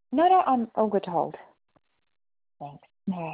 No, I'm all good to hold. Thanks. No.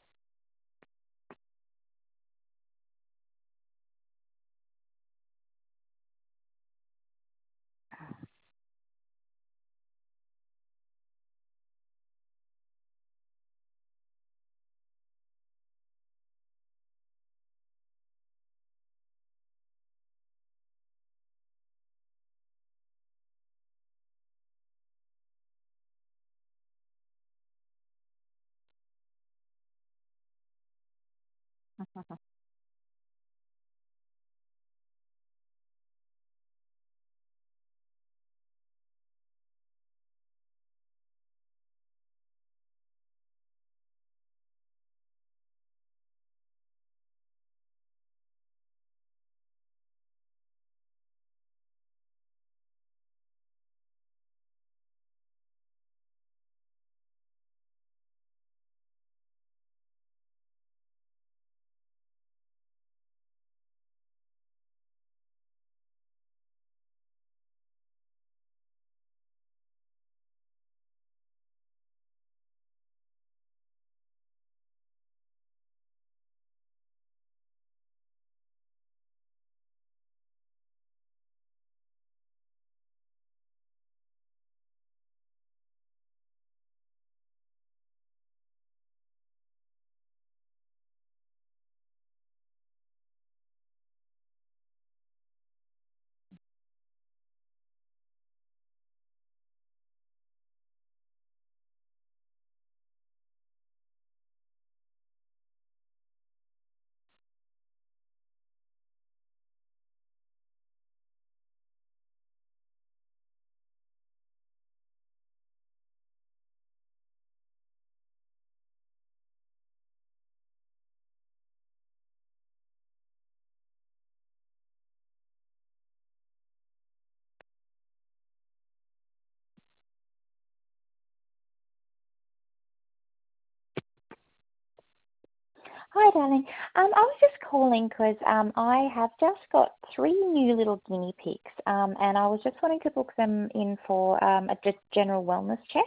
Hi, darling. I was just calling because I have just got three new little guinea pigs, and I was just wanting to book them in for a just general wellness check.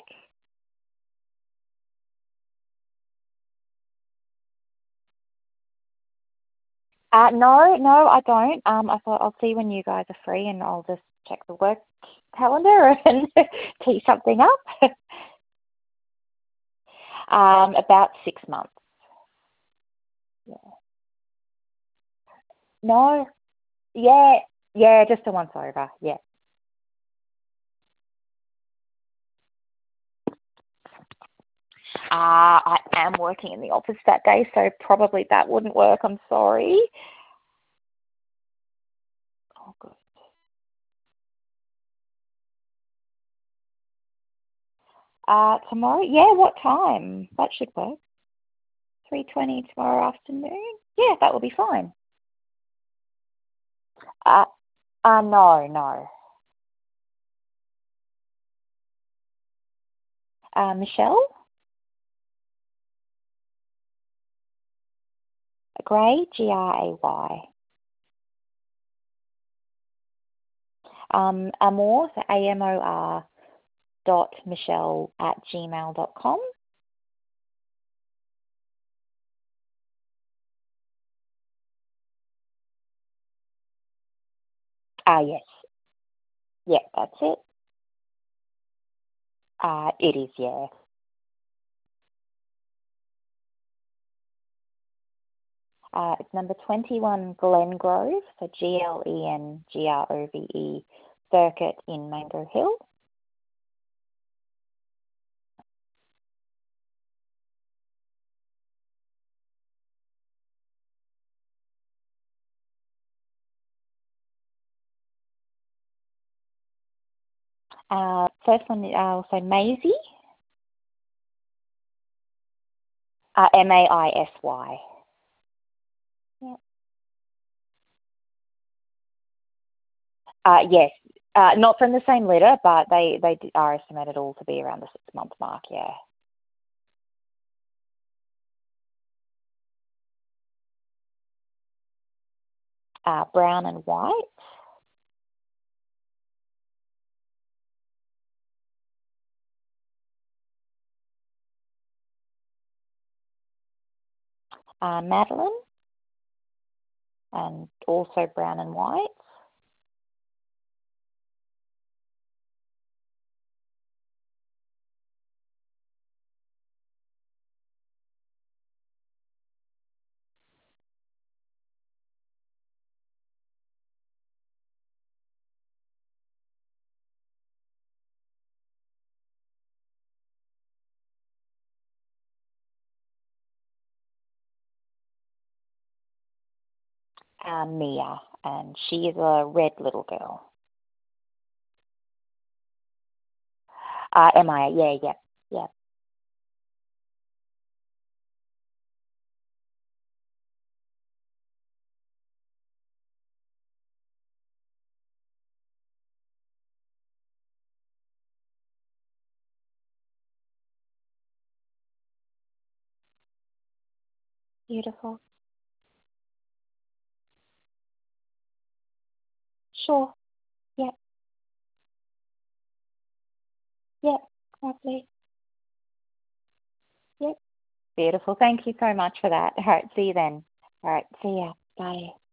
No, I don't. I thought I'll see when you guys are free, and I'll just check the work calendar and tee something up. About 6 months. Yeah. No, yeah, yeah, just a once over. Yeah. I am working in the office that day, so probably that wouldn't work. I'm sorry. Oh, good. Tomorrow? Yeah, what time? That should work. 3:20 tomorrow afternoon? Yeah, that will be fine. Uh, no, no. Michelle? Gray, Gray. Amor, so AMOR dot Michelle at gmail.com. Yes. Yeah, that's it. It is, yeah. It's number 21 Glen Grove, so GLENGROVE Circuit in Mango Hill. First one, also Maisie, Maisy. Yeah. Yes, not from the same litter, but they are estimated all to be around the 6 month mark. Yeah. Brown and white. Madeline, and also brown and white. Mia, and she is a red little girl. Mia, yeah, yeah, yeah. Beautiful. Sure. Yep, yep, lovely. Yep. Beautiful. Thank you so much for that. All right, see you then. All right, see ya. Bye.